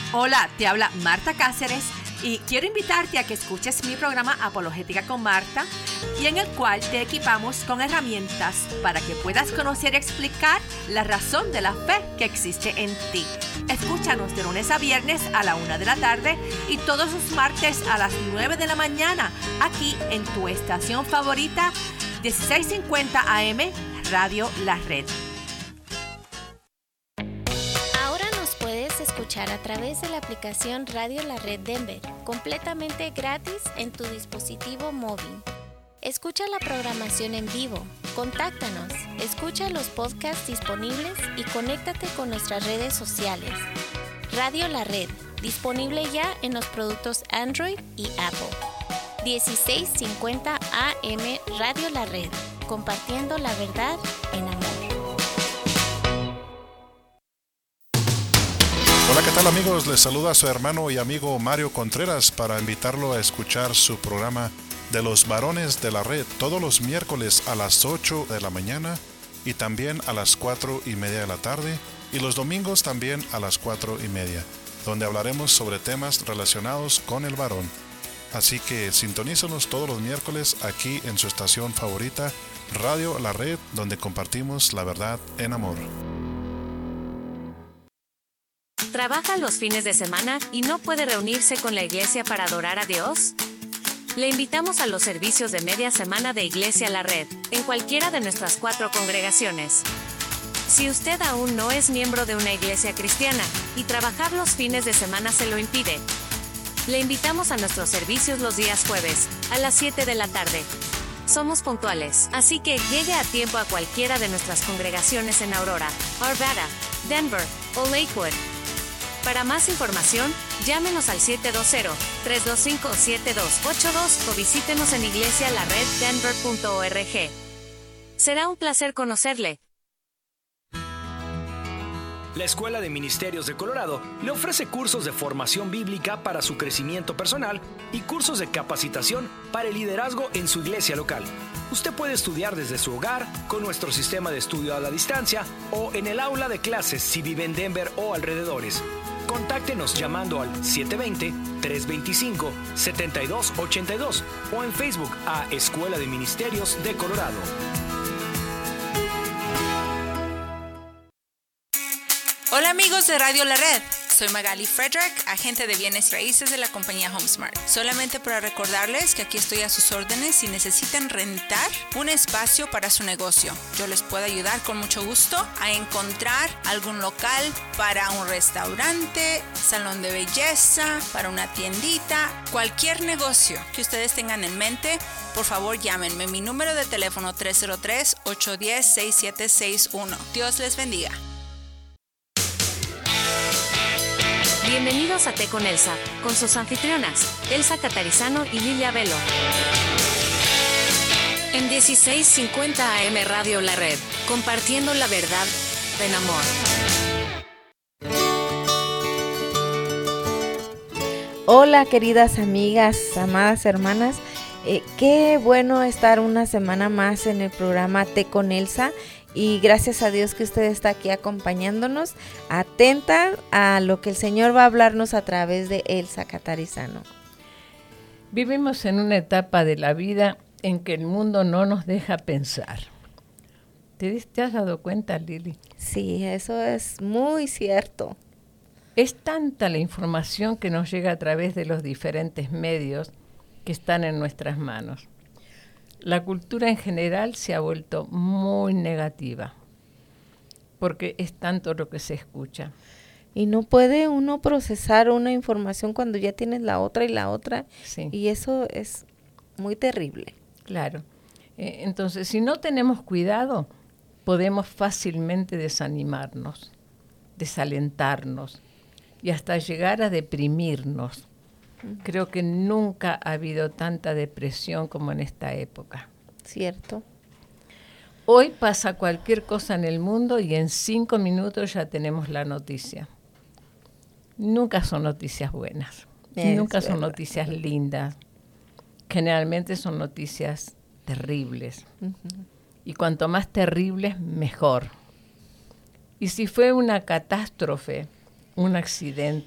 Hola, te habla Marta Cáceres y quiero invitarte a que escuches mi programa Apologética con Marta, y en el cual te equipamos con herramientas para que puedas conocer y explicar la razón de la fe que existe en ti. Escúchanos de lunes a viernes a la 1 de la tarde y todos los martes a las 9 de la mañana, aquí en tu estación favorita, 1650 AM, Radio La Red. Escuchar a través de la aplicación Radio La Red Denver, completamente gratis en tu dispositivo móvil. Escucha la programación en vivo, contáctanos, escucha los podcasts disponibles y conéctate con nuestras redes sociales. Radio La Red, disponible ya en los productos Android y Apple. 1650 AM Radio La Red, compartiendo la verdad en amor. Hola, ¿qué tal amigos? Les saluda su hermano y amigo Mario Contreras para invitarlo a escuchar su programa de los varones de la red todos los miércoles a las 8 de la mañana y también a las 4:30 de la tarde, y los domingos también a las 4:30, donde hablaremos sobre temas relacionados con el varón. Así que sintonízanos todos los miércoles aquí en su estación favorita, Radio La Red, donde compartimos la verdad en amor. ¿Trabaja los fines de semana y no puede reunirse con la iglesia para adorar a Dios? Le invitamos a los servicios de media semana de Iglesia La Red, en cualquiera de nuestras 4 congregaciones. Si usted aún no es miembro de una iglesia cristiana y trabajar los fines de semana se lo impide, le invitamos a nuestros servicios los días jueves, a las 7 de la tarde. Somos puntuales, así que llegue a tiempo a cualquiera de nuestras congregaciones en Aurora, Arvada, Denver o Lakewood. Para más información, llámenos al 720-325-7282 o visítenos en iglesialareddenver.org. Será un placer conocerle. La Escuela de Ministerios de Colorado le ofrece cursos de formación bíblica para su crecimiento personal y cursos de capacitación para el liderazgo en su iglesia local. Usted puede estudiar desde su hogar con nuestro sistema de estudio a la distancia o en el aula de clases si vive en Denver o alrededores. Contáctenos llamando al 720-325-7282 o en Facebook a Escuela de Ministerios de Colorado. Hola amigos de Radio La Red, soy Magali Frederick, agente de bienes raíces de la compañía HomeSmart. Solamente para recordarles que aquí estoy a sus órdenes si necesitan rentar un espacio para su negocio. Yo les puedo ayudar con mucho gusto a encontrar algún local para un restaurante, salón de belleza, para una tiendita, cualquier negocio que ustedes tengan en mente. Por favor, llámenme. Mi número de teléfono 303-810-6761. Dios les bendiga. Bienvenidos a Té con Elsa, con sus anfitrionas, Elsa Catarizano y Lilia Velo. En 1650 AM Radio La Red, compartiendo la verdad en amor. Hola queridas amigas, amadas hermanas, qué bueno estar una semana más en el programa Té con Elsa. Y gracias a Dios que usted está aquí acompañándonos, atenta a lo que el Señor va a hablarnos a través de Elsa Catarizano. Vivimos en una etapa de la vida en que el mundo no nos deja pensar. ¿Te has dado cuenta, Lili? Sí, eso es muy cierto. Es tanta la información que nos llega a través de los diferentes medios que están en nuestras manos. La cultura en general se ha vuelto muy negativa, porque es tanto lo que se escucha. Y no puede uno procesar una información cuando ya tienes la otra y la otra, sí. Y eso es muy terrible. Claro. Entonces, si no tenemos cuidado, podemos fácilmente desanimarnos, desalentarnos y hasta llegar a deprimirnos. Creo que nunca ha habido tanta depresión como en esta época. Cierto. Hoy pasa cualquier cosa en el mundo y en 5 minutos ya tenemos la noticia. Nunca son noticias buenas. Nunca son noticias lindas. Generalmente son noticias terribles. Uh-huh. Y cuanto más terribles, mejor. Y si fue una catástrofe, un accidente,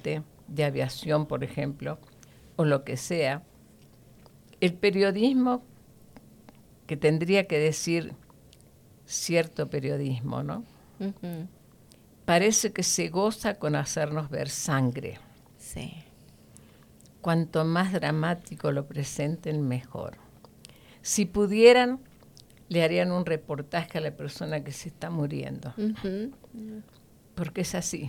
de aviación, por ejemplo, o lo que sea, el periodismo, que tendría que decir cierto periodismo, ¿no? Ujú. Parece que se goza con hacernos ver sangre. Sí. Cuanto más dramático lo presenten, mejor. Si pudieran, le harían un reportaje a la persona que se está muriendo. Ujú. Porque es así.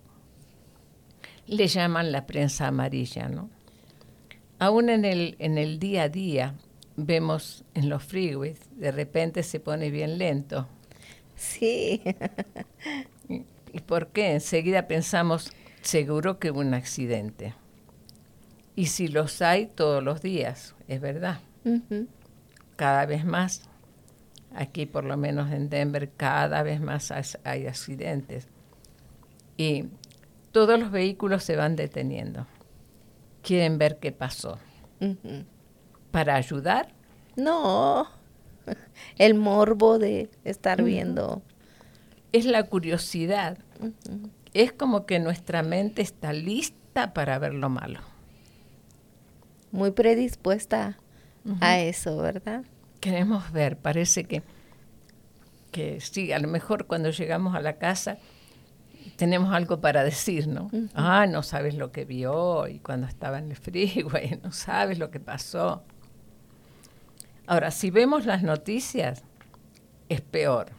Le llaman la prensa amarilla, ¿no? Aún en el día a día, vemos en los freeways, de repente se pone bien lento. Sí. ¿Y por qué? Enseguida pensamos, seguro que hubo un accidente. Y si los hay todos los días, es verdad. Ujú. Cada vez más, aquí por lo menos en Denver, cada vez más hay accidentes. Y todos los vehículos se van deteniendo. Quieren ver qué pasó. Ujú. ¿Para ayudar? No, el morbo de estar viendo. Es la curiosidad. Es como que nuestra mente está lista para ver lo malo. Muy predispuesta a eso, ¿verdad? Queremos ver, parece que sí, a lo mejor cuando llegamos a la casa tenemos algo para decir, ¿no? No sabes lo que vio hoy cuando estaba en el freeway, no sabes lo que pasó. Ahora, si vemos las noticias, es peor.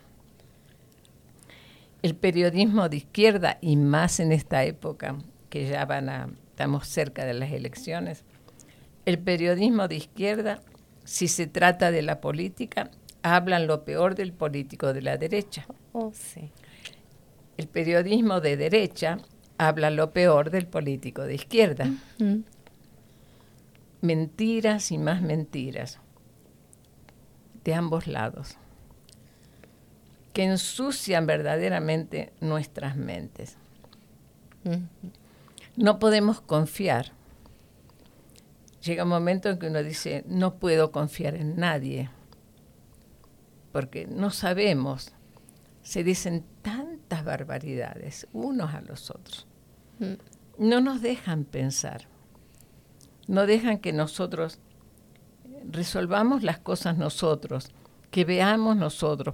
El periodismo de izquierda, y más en esta época, que ya estamos cerca de las elecciones, el periodismo de izquierda, si se trata de la política, hablan lo peor del político de la derecha. Oh, sí. El periodismo de derecha habla lo peor del político de izquierda. Ujú. Mentiras y más mentiras, de ambos lados, que ensucian verdaderamente nuestras mentes. Ujú. No podemos confiar. Llega un momento en que uno dice, no puedo confiar en nadie, porque no sabemos. Se dicen tantas barbaridades unos a los otros. No nos dejan pensar. No dejan que nosotros resolvamos las cosas nosotros, que veamos nosotros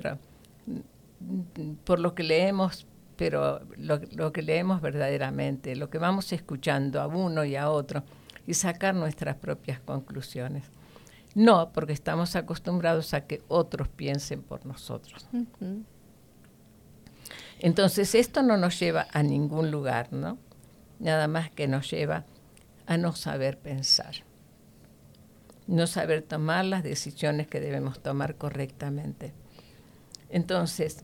por lo que leemos, pero lo que leemos verdaderamente, lo que vamos escuchando a uno y a otro, y sacar nuestras propias conclusiones. No, porque estamos acostumbrados a que otros piensen por nosotros. Ujú. Entonces esto no nos lleva a ningún lugar, ¿no? Nada más que nos lleva a no saber pensar, no saber tomar las decisiones que debemos tomar correctamente. Entonces,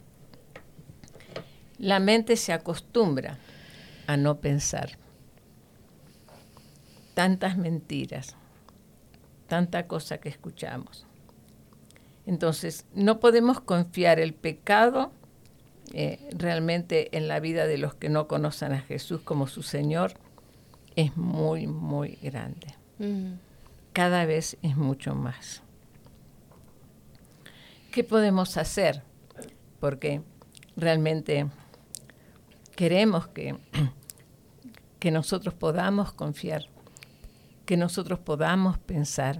la mente se acostumbra a no pensar. Tantas mentiras, tanta cosa que escuchamos. Entonces, no podemos confiar el pecado realmente en la vida de los que no conocen a Jesús como su Señor. Es muy, muy grande. Cada vez es mucho más. ¿Qué podemos hacer? Porque realmente queremos que nosotros podamos confiar, que nosotros podamos pensar.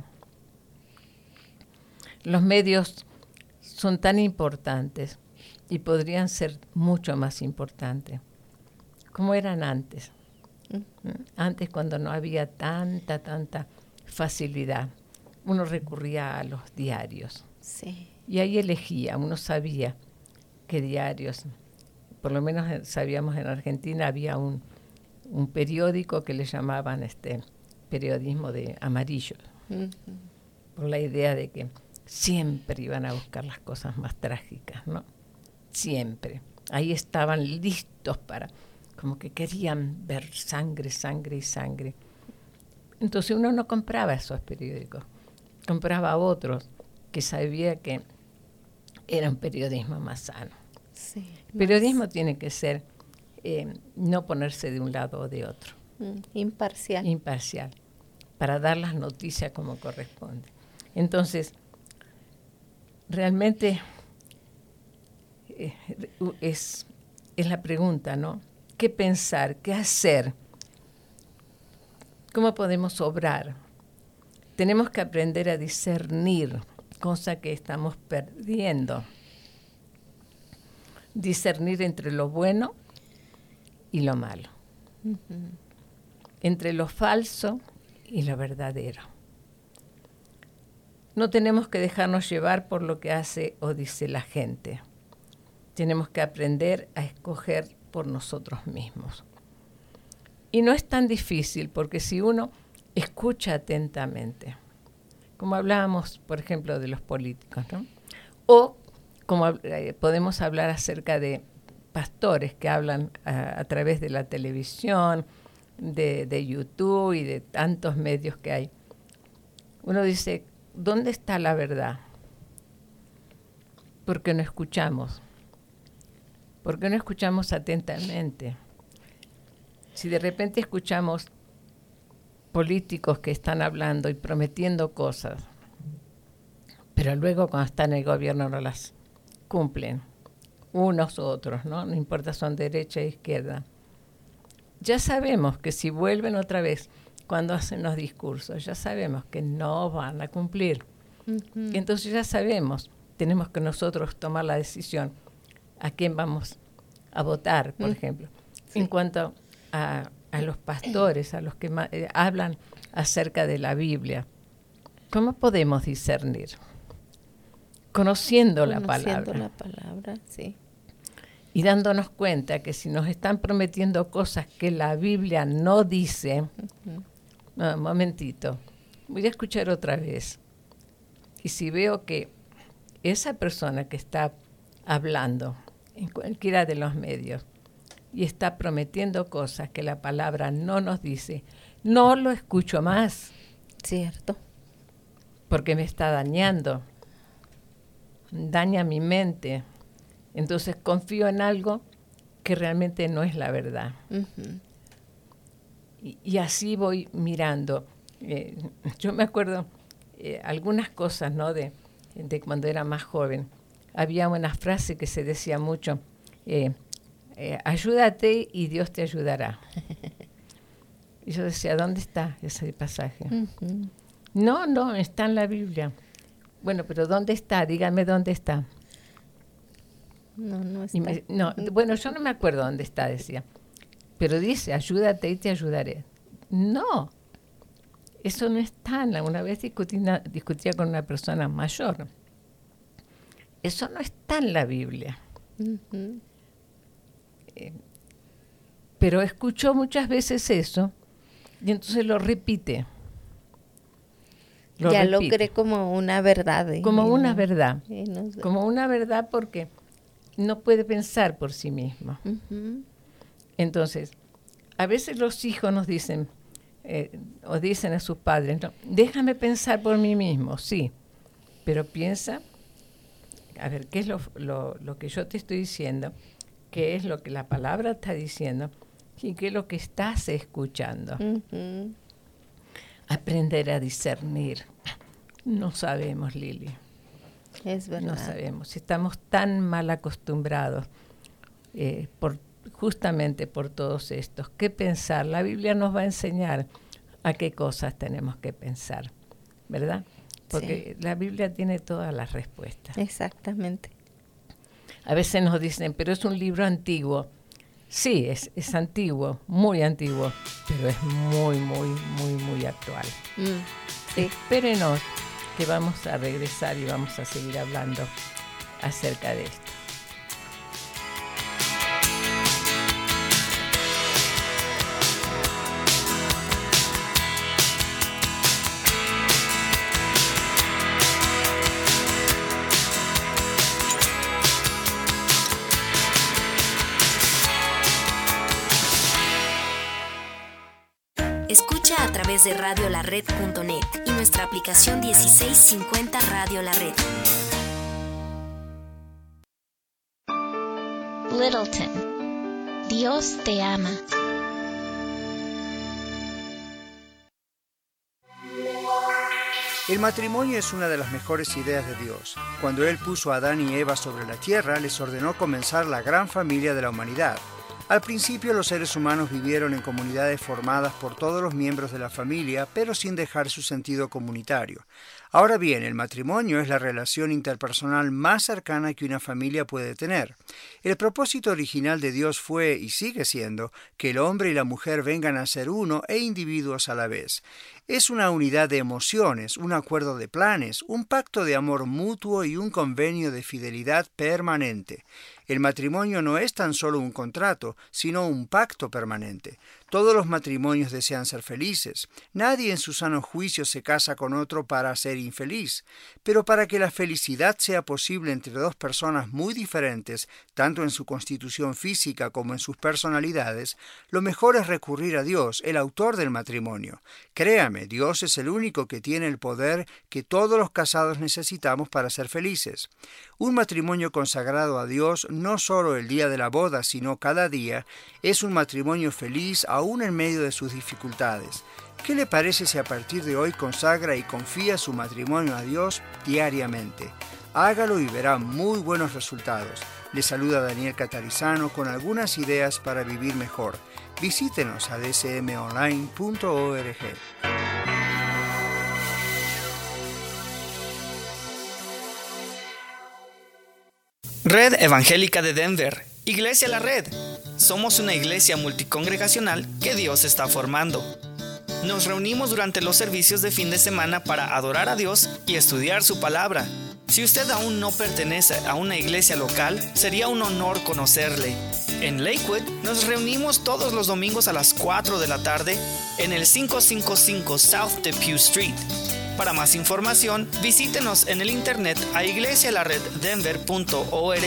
Los medios son tan importantes y podrían ser mucho más importantes, como eran antes. Antes, cuando no había tanta facilidad, uno recurría a los diarios. Sí. Y ahí elegía, uno sabía qué diarios, por lo menos sabíamos en Argentina había un periódico que le llamaban periodismo de amarillo, por la idea de que siempre iban a buscar las cosas más trágicas, ¿no? Siempre. Ahí estaban listos para, como que querían ver sangre, sangre y sangre. Entonces uno no compraba esos periódicos, compraba otros que sabía que era un periodismo más sano. Sí, el periodismo tiene que ser, no ponerse de un lado o de otro. Imparcial. Imparcial, para dar las noticias como corresponde. Entonces, realmente es la pregunta, ¿no? qué pensar, qué hacer, cómo podemos obrar. Tenemos que aprender a discernir, cosa que estamos perdiendo. Discernir entre lo bueno y lo malo. Entre lo falso y lo verdadero. No tenemos que dejarnos llevar por lo que hace o dice la gente. Tenemos que aprender a escoger por nosotros mismos. Y no es tan difícil, porque si uno escucha atentamente, como hablábamos, por ejemplo, de los políticos, ¿no? O como podemos hablar acerca de pastores que hablan a través de la televisión, de YouTube y de tantos medios que hay. Uno dice, ¿dónde está la verdad? Porque no escuchamos. Porque no escuchamos atentamente. Si de repente escuchamos políticos que están hablando y prometiendo cosas, pero luego cuando están en el gobierno no las cumplen, unos u otros, ¿no? No importa, son derecha e izquierda. Ya sabemos que si vuelven otra vez cuando hacen los discursos, ya sabemos que no van a cumplir. Entonces ya sabemos, tenemos que nosotros tomar la decisión a quién vamos a votar, por ejemplo. Sí. En cuanto a los pastores, a los que hablan acerca de la Biblia, ¿cómo podemos discernir? Conociendo la palabra. Conociendo la palabra, sí. Y dándonos cuenta que si nos están prometiendo cosas que la Biblia no dice, no, un momentito, voy a escuchar otra vez. Y si veo que esa persona que está hablando en cualquiera de los medios y está prometiendo cosas que la palabra no nos dice, no lo escucho más. Cierto. Porque me está dañando. Daña mi mente. Entonces confío en algo que realmente no es la verdad. Y así voy mirando. Yo me acuerdo algunas cosas, ¿no? de cuando era más joven. Había una frase que se decía mucho, ayúdate y Dios te ayudará. Y yo decía, ¿dónde está ese pasaje? No, está en la Biblia. Bueno, pero ¿dónde está? Dígame dónde está. No está. Bueno, yo no me acuerdo dónde está, decía. Pero dice, ayúdate y te ayudaré. No, eso no está. Una vez discutía con una persona mayor. Eso no está en la Biblia. Pero escuchó muchas veces eso y entonces lo repite. Lo cree como una verdad. Como una verdad. Como una verdad porque no puede pensar por sí mismo. Entonces, a veces los hijos nos dicen, o dicen a sus padres, no, déjame pensar por mí mismo, sí, pero piensa, a ver, ¿qué es lo que yo te estoy diciendo? ¿Qué es lo que la palabra está diciendo? ¿Y qué es lo que estás escuchando? Aprender a discernir. No sabemos, Lili. Es verdad. No sabemos. Estamos tan mal acostumbrados justamente por todos estos. ¿Qué pensar? La Biblia nos va a enseñar a qué cosas tenemos que pensar, ¿verdad? Porque la Biblia tiene todas las respuestas. Exactamente. A veces nos dicen, pero es un libro antiguo. Sí, es antiguo, muy antiguo, pero es muy, muy, muy, muy actual. Sí. Espérenos que vamos a regresar y vamos a seguir hablando acerca de esto. Escucha a través de radiolared.net y nuestra aplicación 1650 Radio La Red. Littleton. Dios te ama. El matrimonio es una de las mejores ideas de Dios. Cuando Él puso a Adán y Eva sobre la tierra, les ordenó comenzar la gran familia de la humanidad. Al principio los seres humanos vivieron en comunidades formadas por todos los miembros de la familia, pero sin dejar su sentido comunitario. Ahora bien, el matrimonio es la relación interpersonal más cercana que una familia puede tener. El propósito original de Dios fue, y sigue siendo, que el hombre y la mujer vengan a ser uno e individuos a la vez. Es una unidad de emociones, un acuerdo de planes, un pacto de amor mutuo y un convenio de fidelidad permanente. El matrimonio no es tan solo un contrato, sino un pacto permanente. Todos los matrimonios desean ser felices. Nadie en su sano juicio se casa con otro para ser infeliz. Pero para que la felicidad sea posible entre dos personas muy diferentes, tanto en su constitución física como en sus personalidades, lo mejor es recurrir a Dios, el autor del matrimonio. Créame, Dios es el único que tiene el poder que todos los casados necesitamos para ser felices. Un matrimonio consagrado a Dios, no solo el día de la boda, sino cada día, es un matrimonio feliz aún en medio de sus dificultades. ¿Qué le parece si a partir de hoy consagra y confía su matrimonio a Dios diariamente? Hágalo y verá muy buenos resultados. Le saluda Daniel Catarizano con algunas ideas para vivir mejor. Visítenos a dsmonline.org. Red Evangélica de Denver, Iglesia La Red. Somos una iglesia multicongregacional que Dios está formando. Nos reunimos durante los servicios de fin de semana para adorar a Dios y estudiar su palabra. Si usted aún no pertenece a una iglesia local, sería un honor conocerle. En Lakewood nos reunimos todos los domingos a las 4 de la tarde en el 555 South Depew Street. Para más información, visítenos en el internet a iglesialareddenver.org,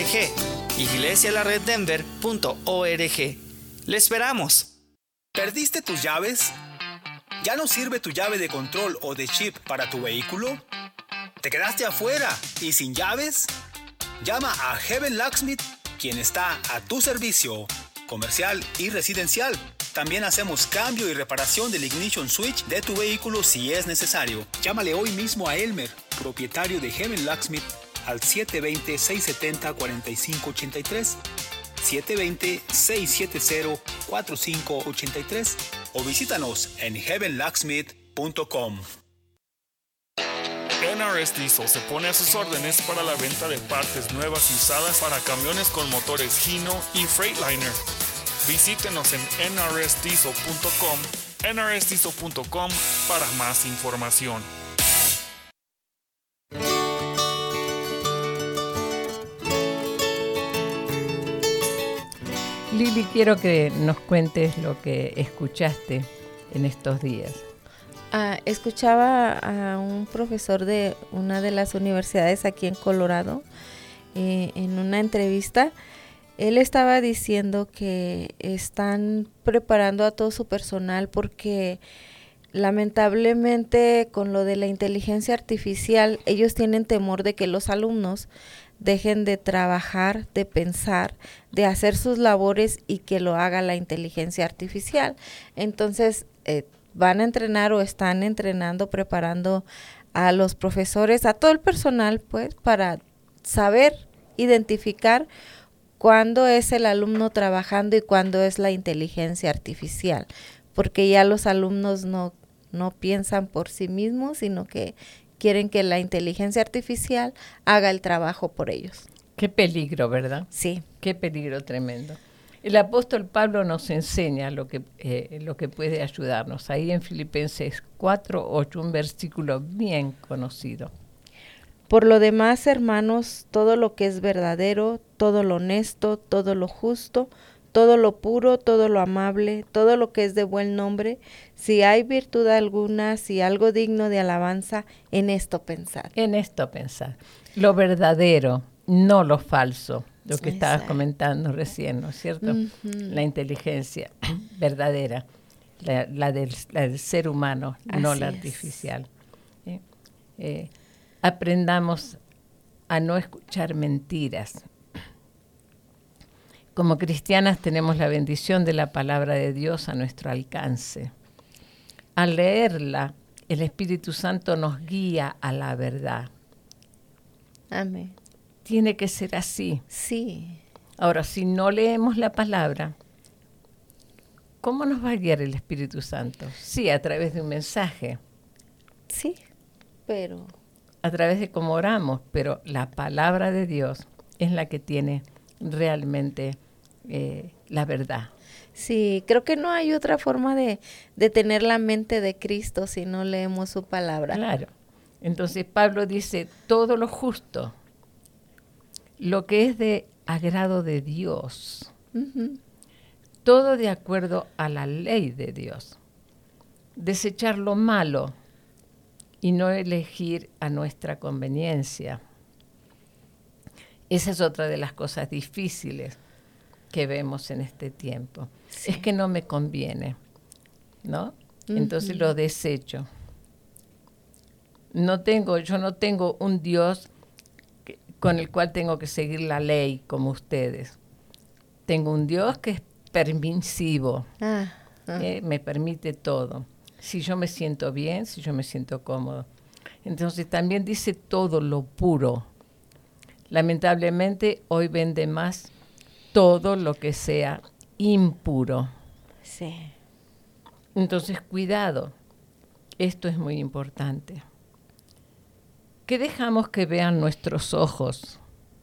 iglesialareddenver.org. ¡Le esperamos! ¿Perdiste tus llaves? ¿Ya no sirve tu llave de control o de chip para tu vehículo? ¿Te quedaste afuera y sin llaves? Llama a Heaven Locksmith, quien está a tu servicio, comercial y residencial. También hacemos cambio y reparación del ignition switch de tu vehículo si es necesario. Llámale hoy mismo a Elmer, propietario de Heaven Locksmith, al 720-670-4583, 720-670-4583 o visítanos en heavenlocksmith.com. NRS Diesel se pone a sus órdenes para la venta de partes nuevas y usadas para camiones con motores Hino y Freightliner. Visítenos en nrsdiesel.com, nrsdiesel.com para más información. Lili, quiero que nos cuentes lo que escuchaste en estos días. Escuchaba a un profesor de una de las universidades aquí en Colorado en una entrevista. Él estaba diciendo que están preparando a todo su personal porque lamentablemente con lo de la inteligencia artificial ellos tienen temor de que los alumnos dejen de trabajar, de pensar, de hacer sus labores y que lo haga la inteligencia artificial. Entonces van a entrenar o están entrenando, preparando a los profesores, a todo el personal, pues, para saber identificar cuándo es el alumno trabajando y cuándo es la inteligencia artificial, porque ya los alumnos no piensan por sí mismos, sino que quieren que la inteligencia artificial haga el trabajo por ellos. Qué peligro, ¿verdad? Sí. Qué peligro tremendo. El apóstol Pablo nos enseña lo que puede ayudarnos. Ahí en Filipenses 4:8, un versículo bien conocido. Por lo demás, hermanos, todo lo que es verdadero, todo lo honesto, todo lo justo, todo lo puro, todo lo amable, todo lo que es de buen nombre, si hay virtud alguna, si algo digno de alabanza, en esto pensar. En esto pensar. Lo verdadero, no lo falso. Lo que estabas comentando recién, ¿no es cierto? Uh-huh. La inteligencia verdadera, la del ser humano, no la artificial. Aprendamos a no escuchar mentiras. Como cristianas tenemos la bendición de la palabra de Dios a nuestro alcance. Al leerla, el Espíritu Santo nos guía a la verdad. Amén. Tiene que ser así. Sí. Ahora, si no leemos la palabra, ¿cómo nos va a guiar el Espíritu Santo? Sí, a través de un mensaje. Sí, pero... A través de cómo oramos, pero la palabra de Dios es la que tiene realmente la verdad. Sí, creo que no hay otra forma de tener la mente de Cristo si no leemos su palabra. Claro. Entonces Pablo dice, todo lo justo, lo que es de agrado de Dios, todo de acuerdo a la ley de Dios, desechar lo malo y no elegir a nuestra conveniencia. Esa es otra de las cosas difíciles que vemos en este tiempo. Sí. Es que no me conviene, ¿no? Entonces lo desecho. Yo no tengo un Dios con el cual tengo que seguir la ley como ustedes. Tengo un Dios que es permisivo, me permite todo. Si yo me siento bien, si yo me siento cómodo. Entonces también dice todo lo puro. Lamentablemente hoy vende más todo lo que sea impuro. Sí. Entonces cuidado, esto es muy importante. ¿Qué dejamos que vean nuestros ojos?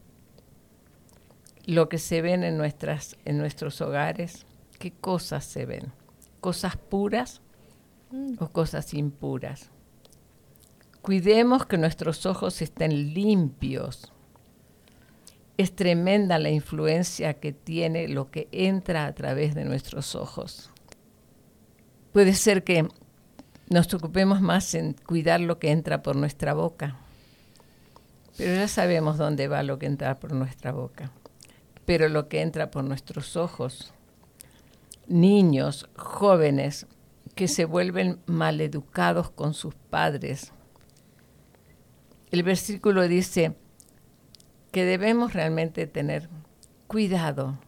Lo que se ven en nuestros hogares, ¿qué cosas se ven? ¿Cosas puras o cosas impuras? Cuidemos que nuestros ojos estén limpios. Es tremenda la influencia que tiene lo que entra a través de nuestros ojos. Puede ser que nos ocupemos más en cuidar lo que entra por nuestra boca, pero ya sabemos dónde va lo que entra por nuestra boca. Pero lo que entra por nuestros ojos, niños, jóvenes, que se vuelven maleducados con sus padres. El versículo dice que debemos realmente tener cuidado,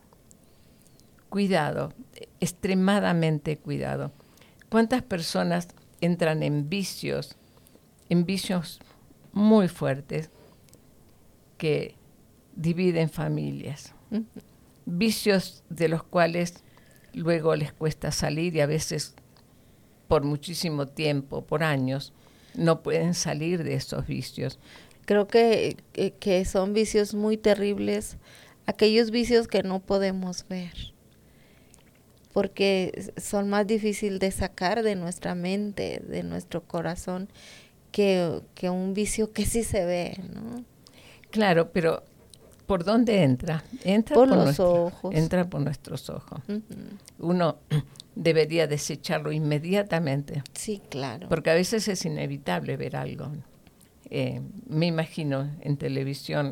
extremadamente cuidado. ¿Cuántas personas entran en vicios muy fuertes que dividen familias? Vicios de los cuales luego les cuesta salir y a veces por muchísimo tiempo, por años, no pueden salir de esos vicios. Creo que son vicios muy terribles, aquellos vicios que no podemos ver, porque son más difíciles de sacar de nuestra mente, de nuestro corazón, que un vicio que sí se ve, ¿no? Claro, pero ¿por dónde entra? Entra por los ojos. Entra por nuestros ojos. Uno debería desecharlo inmediatamente. Sí, claro. Porque a veces es inevitable ver algo. Me imagino en televisión,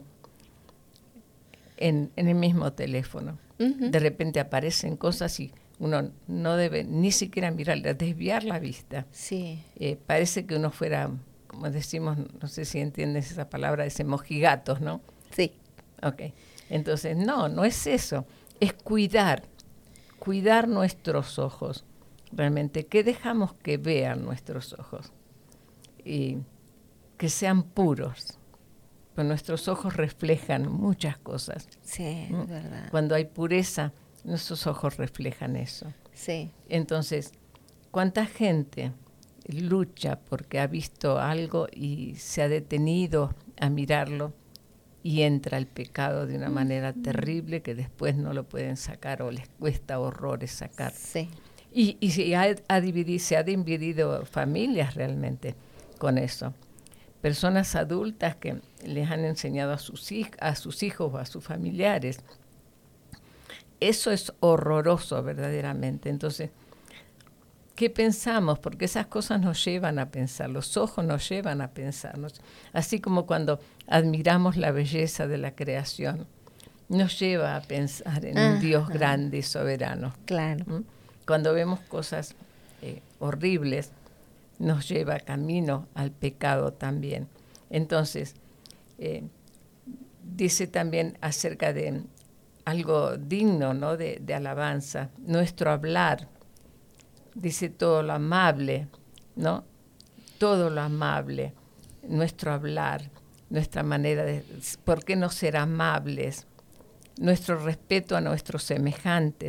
en el mismo teléfono. De repente aparecen cosas y uno no debe ni siquiera mirarlas, desviar la vista. Sí. Parece que uno fuera, como decimos, no sé si entiendes esa palabra, ese mojigatos, ¿no? Sí. Ok. Entonces, no es eso. Es cuidar nuestros ojos. Realmente, ¿qué dejamos que vean nuestros ojos? Y que sean puros. Pues nuestros ojos reflejan muchas cosas. Sí, es verdad. Cuando hay pureza, nuestros ojos reflejan eso. Sí. Entonces, ¿cuánta gente lucha porque ha visto algo y se ha detenido a mirarlo y entra el pecado de una manera terrible que después no lo pueden sacar o les cuesta horrores sacar? Sí. Y se ha dividido familias realmente con eso. Personas adultas que les han enseñado a sus hijos o a sus familiares. Eso es horroroso verdaderamente. Entonces, ¿qué pensamos? Porque esas cosas nos llevan a pensar, los ojos nos llevan a pensar. Así como cuando admiramos la belleza de la creación, nos lleva a pensar en un Dios grande y soberano. Claro. Cuando vemos cosas horribles, nos lleva camino al pecado también. Entonces, dice también acerca de algo digno, ¿no? de alabanza, nuestro hablar. Dice todo lo amable, ¿no? Todo lo amable, nuestro hablar, nuestra manera de... ¿Por qué no ser amables? Nuestro respeto a nuestros semejantes.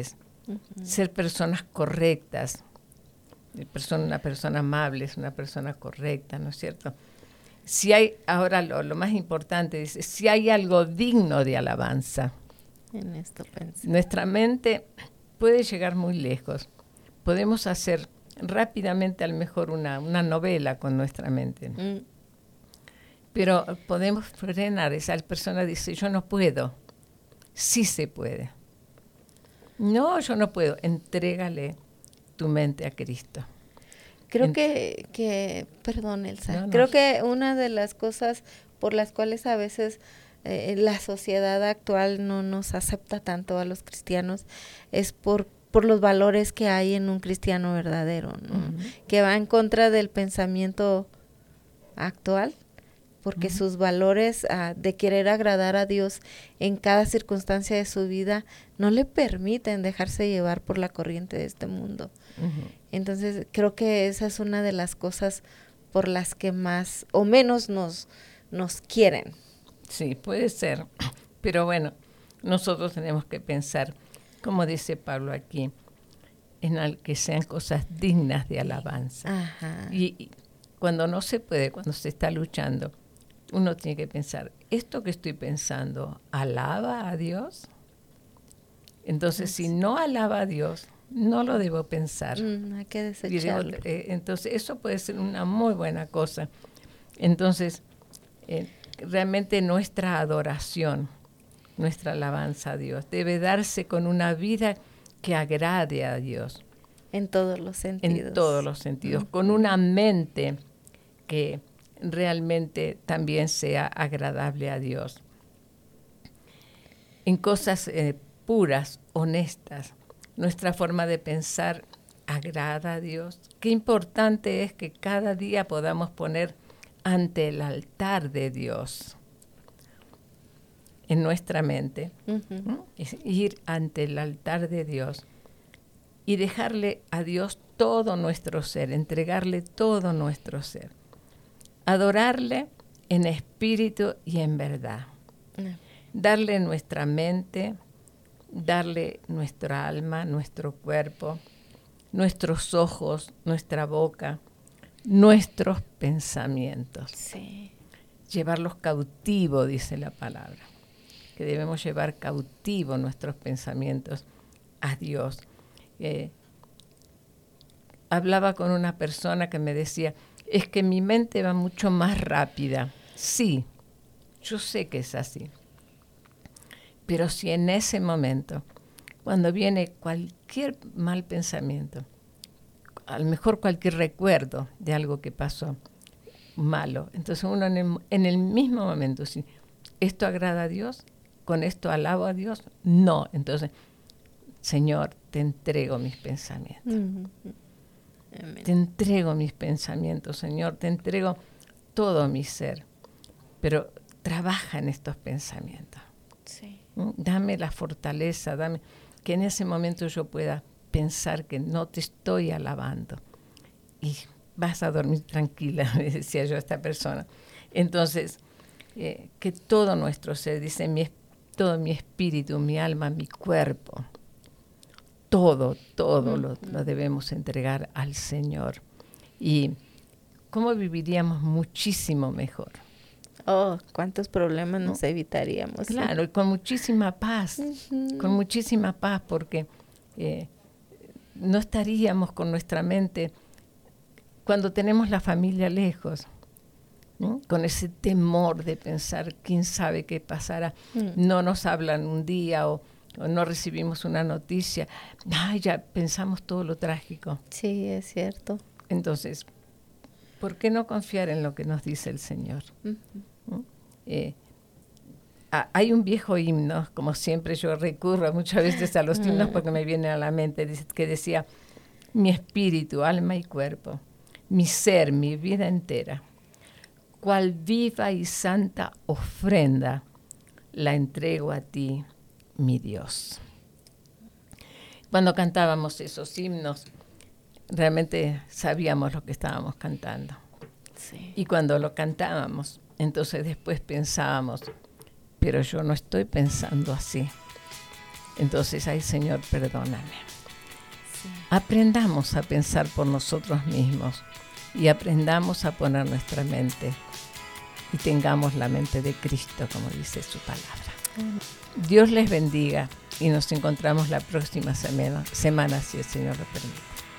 ser personas correctas, una persona amable, una persona correcta, ¿no es cierto? Si hay, ahora lo más importante, dice, si hay algo digno de alabanza, en esto pensé. Nuestra mente puede llegar muy lejos. Podemos hacer rápidamente a lo mejor una novela con nuestra mente. Pero podemos frenar. Esa persona dice, yo no puedo. Sí se puede. No, yo no puedo. Entrégale tu mente a Cristo. Creo perdón, Elsa, creo que una de las cosas por las cuales a veces la sociedad actual no nos acepta tanto a los cristianos es por los valores que hay en un cristiano verdadero, ¿no? Que va en contra del pensamiento actual, porque sus valores de querer agradar a Dios en cada circunstancia de su vida no le permiten dejarse llevar por la corriente de este mundo. Entonces creo que esa es una de las cosas por las que más o menos nos quieren. Sí, puede ser, pero bueno, nosotros tenemos que pensar, como dice Pablo aquí, en que sean cosas dignas de alabanza. Ajá. Y cuando no se puede, cuando se está luchando, uno tiene que pensar, ¿esto que estoy pensando alaba a Dios? Entonces, si no alaba a Dios, no lo debo pensar. Hay que desecharlo. Entonces, eso puede ser una muy buena cosa. Entonces, realmente nuestra adoración, nuestra alabanza a Dios, debe darse con una vida que agrade a Dios. En todos los sentidos. En todos los sentidos. Con una mente que realmente también sea agradable a Dios. En cosas puras, honestas. Nuestra forma de pensar agrada a Dios. Qué importante es que cada día podamos poner ante el altar de Dios en nuestra mente, ir ante el altar de Dios y dejarle a Dios todo nuestro ser, entregarle todo nuestro ser, adorarle en espíritu y en verdad, darle nuestra mente, darle nuestra alma, nuestro cuerpo, nuestros ojos, nuestra boca, nuestros pensamientos. Sí. Llevarlos cautivos, dice la palabra, que debemos llevar cautivos nuestros pensamientos a Dios. Hablaba con una persona que me decía, es que mi mente va mucho más rápida. Sí, yo sé que es así. Pero si en ese momento, cuando viene cualquier mal pensamiento, a lo mejor cualquier recuerdo de algo que pasó malo, entonces uno en el mismo momento, si esto agrada a Dios, con esto alabo a Dios, no. Entonces, Señor, te entrego mis pensamientos. Te entrego mis pensamientos, Señor, te entrego todo mi ser. Pero trabaja en estos pensamientos. Sí. Dame la fortaleza, dame que en ese momento yo pueda pensar que no te estoy alabando. Y vas a dormir tranquila, me decía yo a esta persona. Entonces, que todo nuestro ser, dice, todo mi espíritu, mi alma, mi cuerpo, todo lo debemos entregar al Señor. Y cómo viviríamos muchísimo mejor. Oh, cuántos problemas nos evitaríamos. Claro, y con muchísima paz, porque no estaríamos con nuestra mente cuando tenemos la familia lejos, ¿no? Con ese temor de pensar, quién sabe qué pasará. No nos hablan un día o no recibimos una noticia. Ay, ya pensamos todo lo trágico. Sí, es cierto. Entonces, ¿por qué no confiar en lo que nos dice el Señor? Hay un viejo himno, como siempre yo recurro muchas veces a los himnos porque me viene a la mente, que decía, mi espíritu, alma y cuerpo, mi ser, mi vida entera, cual viva y santa ofrenda, la entrego a ti, mi Dios. Cuando cantábamos esos himnos, realmente sabíamos lo que estábamos cantando. Sí. Y cuando lo cantábamos, entonces después pensábamos, pero yo no estoy pensando así. Entonces, ay Señor, perdóname. Aprendamos a pensar por nosotros mismos y aprendamos a poner nuestra mente y tengamos la mente de Cristo, como dice su palabra. Dios les bendiga y nos encontramos la próxima semana, si el Señor lo permite.